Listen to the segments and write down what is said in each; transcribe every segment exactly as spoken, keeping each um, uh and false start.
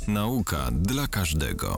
Nauka dla każdego.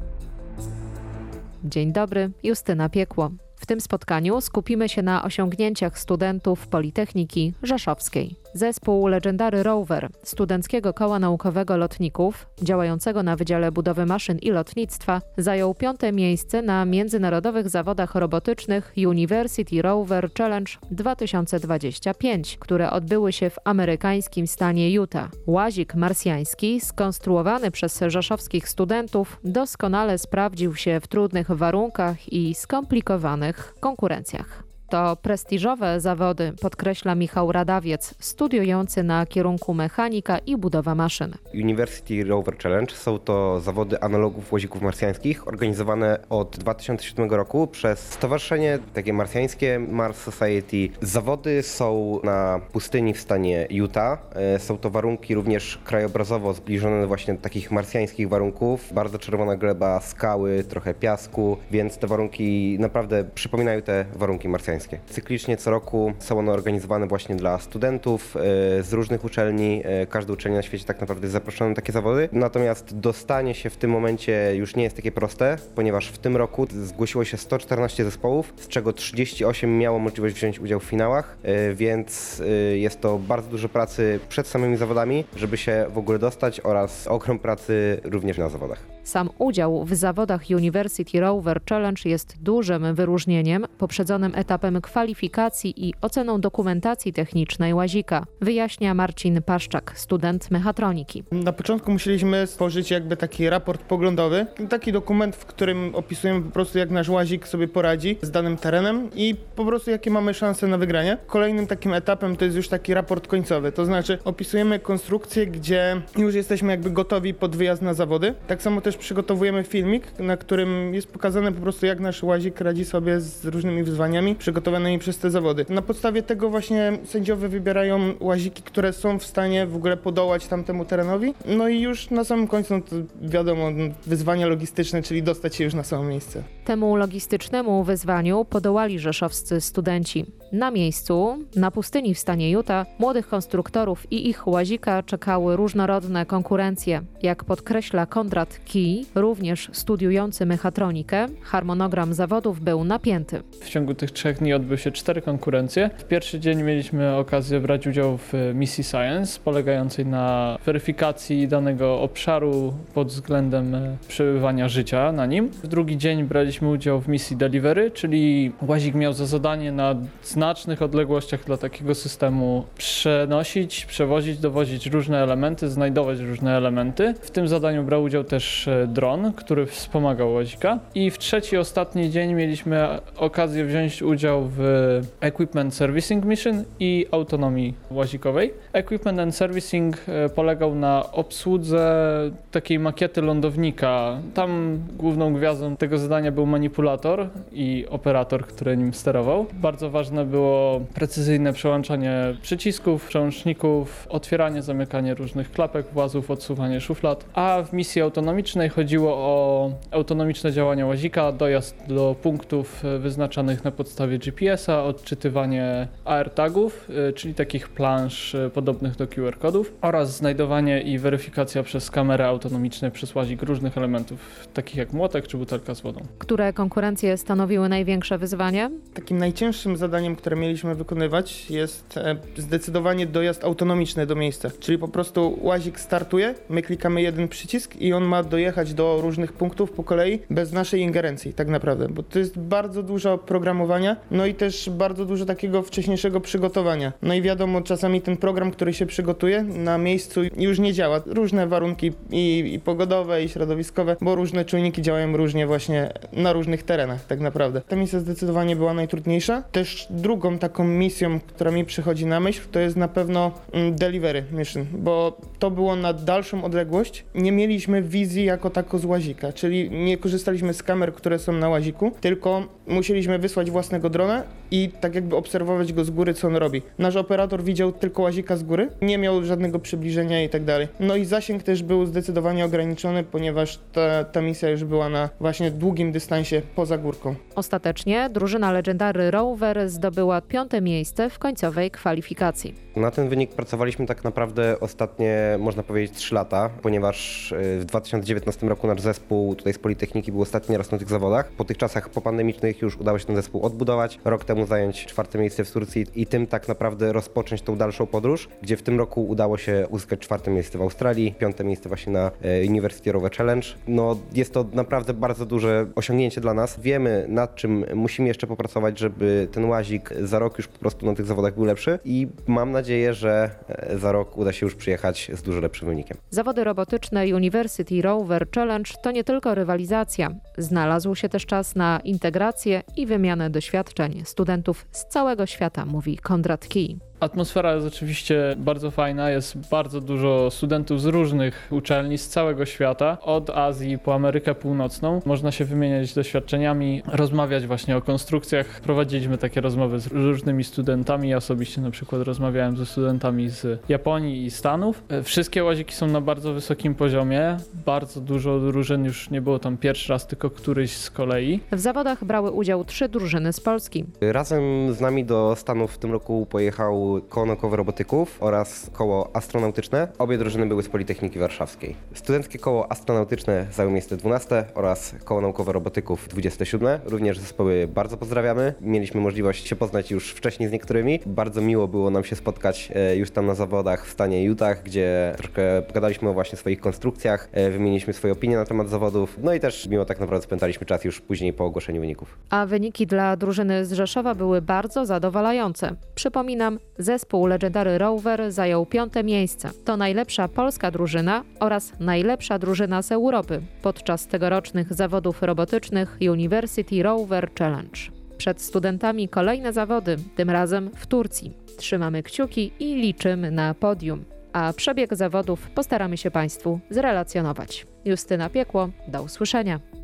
Dzień dobry, Justyna Piekło. W tym spotkaniu skupimy się na osiągnięciach studentów Politechniki Rzeszowskiej. Zespół Legendary Rover Studenckiego Koła Naukowego Lotników, działającego na Wydziale Budowy Maszyn i Lotnictwa, zajął piąte miejsce na międzynarodowych zawodach robotycznych University Rover Challenge dwa tysiące dwadzieścia pięć, które odbyły się w amerykańskim stanie Utah. Łazik marsjański, skonstruowany przez rzeszowskich studentów, doskonale sprawdził się w trudnych warunkach i skomplikowanych konkurencjach. To prestiżowe zawody, podkreśla Michał Radawiec, studiujący na kierunku mechanika i budowa maszyn. University Rover Challenge są to zawody analogów łazików marsjańskich, organizowane od dwa tysiące siódmego roku przez stowarzyszenie takie marsjańskie Mars Society. Zawody są na pustyni w stanie Utah. Są to warunki również krajobrazowo zbliżone właśnie do takich marsjańskich warunków. Bardzo czerwona gleba, skały, trochę piasku, więc te warunki naprawdę przypominają te warunki marsjańskie. Cyklicznie co roku są one organizowane właśnie dla studentów z różnych uczelni. Każda uczelnia na świecie tak naprawdę jest zaproszona na takie zawody. Natomiast dostanie się w tym momencie już nie jest takie proste, ponieważ w tym roku zgłosiło się sto czternaście zespołów, z czego trzydzieści osiem miało możliwość wziąć udział w finałach, więc jest to bardzo dużo pracy przed samymi zawodami, żeby się w ogóle dostać, oraz ogrom pracy również na zawodach. Sam udział w zawodach University Rover Challenge jest dużym wyróżnieniem, poprzedzonym etapem kwalifikacji i oceną dokumentacji technicznej łazika, wyjaśnia Marcin Paszczak, student mechatroniki. Na początku musieliśmy stworzyć jakby taki raport poglądowy, taki dokument, w którym opisujemy po prostu, jak nasz łazik sobie poradzi z danym terenem i po prostu jakie mamy szanse na wygranie. Kolejnym takim etapem to jest już taki raport końcowy, to znaczy opisujemy konstrukcję, gdzie już jesteśmy jakby gotowi pod wyjazd na zawody. Tak samo też przygotowujemy filmik, na którym jest pokazane po prostu, jak nasz łazik radzi sobie z różnymi wyzwaniami przygotowanymi przez te zawody. Na podstawie tego właśnie sędziowie wybierają łaziki, które są w stanie w ogóle podołać tamtemu terenowi. No i już na samym końcu, no to wiadomo, wyzwania logistyczne, czyli dostać się już na samo miejsce. Temu logistycznemu wyzwaniu podołali rzeszowscy studenci. Na miejscu, na pustyni w stanie Utah, młodych konstruktorów i ich łazika czekały różnorodne konkurencje. Jak podkreśla Konrad Kij, również studiujący mechatronikę, harmonogram zawodów był napięty. W ciągu tych trzech dni odbyły się cztery konkurencje. W pierwszy dzień mieliśmy okazję brać udział w misji Science, polegającej na weryfikacji danego obszaru pod względem przebywania życia na nim. W drugi dzień braliśmy udział w misji Delivery, czyli łazik miał za zadanie na znacznych odległościach dla takiego systemu przenosić, przewozić, dowozić różne elementy, znajdować różne elementy. W tym zadaniu brał udział też dron, który wspomagał łazika. I w trzeci, ostatni dzień mieliśmy okazję wziąć udział w Equipment Servicing Mission i autonomii łazikowej. Equipment and Servicing polegał na obsłudze takiej makiety lądownika. Tam główną gwiazdą tego zadania był manipulator i operator, który nim sterował. Bardzo ważne było precyzyjne przełączanie przycisków, przełączników, otwieranie, zamykanie różnych klapek, włazów, odsuwanie szuflad. A w misji autonomicznej chodziło o autonomiczne działania łazika, dojazd do punktów wyznaczanych na podstawie G P S a, odczytywanie AirTagów, czyli takich plansz podobnych do Q R kodów, oraz znajdowanie i weryfikacja przez kamery autonomiczne przez łazik różnych elementów, takich jak młotek czy butelka z wodą. Które konkurencje stanowiły największe wyzwanie? Takim najcięższym zadaniem, które mieliśmy wykonywać, jest zdecydowanie dojazd autonomiczny do miejsca. Czyli po prostu łazik startuje, my klikamy jeden przycisk i on ma dojechać do różnych punktów po kolei bez naszej ingerencji tak naprawdę, bo to jest bardzo dużo programowania, no i też bardzo dużo takiego wcześniejszego przygotowania. No i wiadomo, czasami ten program, który się przygotuje na miejscu, już nie działa. Różne warunki i, i pogodowe, i środowiskowe, bo różne czujniki działają różnie właśnie na różnych terenach tak naprawdę. Ta misja zdecydowanie była najtrudniejsza. Też drugą taką misją, która mi przychodzi na myśl, to jest na pewno Delivery Mission, bo to było na dalszą odległość. Nie mieliśmy wizji jako tako z łazika, czyli nie korzystaliśmy z kamer, które są na łaziku, tylko musieliśmy wysłać własnego drona i tak jakby obserwować go z góry, co on robi. Nasz operator widział tylko łazika z góry, nie miał żadnego przybliżenia i tak dalej. No i zasięg też był zdecydowanie ograniczony, ponieważ ta, ta misja już była na właśnie długim dystansie poza górką. Ostatecznie drużyna Legendary Rover zdobyła piąte miejsce w końcowej kwalifikacji. Na ten wynik pracowaliśmy tak naprawdę ostatnie, można powiedzieć, trzy lata, ponieważ w dwa tysiące dziewiętnastym roku nasz zespół tutaj z Politechniki był ostatni raz na tych zawodach. Po tych czasach popandemicznych już udało się ten zespół odbudować. Rok temu zająć czwarte miejsce w Turcji i tym tak naprawdę rozpocząć tą dalszą podróż, gdzie w tym roku udało się uzyskać czwarte miejsce w Australii, piąte miejsce właśnie na University Rover Challenge. No, jest to naprawdę bardzo duże osiągnięcie dla nas. Wiemy, nad czym musimy jeszcze popracować, żeby ten łazik za rok już po prostu na tych zawodach był lepszy i mam nadzieję, że za rok uda się już przyjechać z dużo lepszym wynikiem. Zawody robotyczne University Rover Challenge to nie tylko rywalizacja. Znalazł się też czas na integrację i wymianę doświadczeń studentów z całego świata, mówi Konrad Kij. Atmosfera jest oczywiście bardzo fajna, jest bardzo dużo studentów z różnych uczelni z całego świata, od Azji po Amerykę Północną. Można się wymieniać doświadczeniami, rozmawiać właśnie o konstrukcjach. Prowadziliśmy takie rozmowy z różnymi studentami. Ja osobiście na przykład rozmawiałem ze studentami z Japonii i Stanów. Wszystkie łaziki są na bardzo wysokim poziomie. Bardzo dużo drużyn, już nie było tam pierwszy raz, tylko któryś z kolei. W zawodach brały udział trzy drużyny z Polski. Razem z nami do Stanów w tym roku pojechał koło naukowe robotyków oraz koło astronautyczne. Obie drużyny były z Politechniki Warszawskiej. Studenckie koło astronautyczne zajęło miejsce dwunaste oraz koło naukowe robotyków dwudzieste siódme. Również zespoły bardzo pozdrawiamy. Mieliśmy możliwość się poznać już wcześniej z niektórymi. Bardzo miło było nam się spotkać już tam na zawodach w stanie Utah, gdzie troszkę pogadaliśmy o właśnie swoich konstrukcjach, wymieniliśmy swoje opinie na temat zawodów, no i też miło tak naprawdę spędzaliśmy czas już później po ogłoszeniu wyników. A wyniki dla drużyny z Rzeszowa były bardzo zadowalające. Przypominam, zespół Legendary Rover zajął piąte miejsce. To najlepsza polska drużyna oraz najlepsza drużyna z Europy podczas tegorocznych zawodów robotycznych University Rover Challenge. Przed studentami kolejne zawody, tym razem w Turcji. Trzymamy kciuki i liczymy na podium. A przebieg zawodów postaramy się Państwu zrelacjonować. Justyna Piekło, do usłyszenia.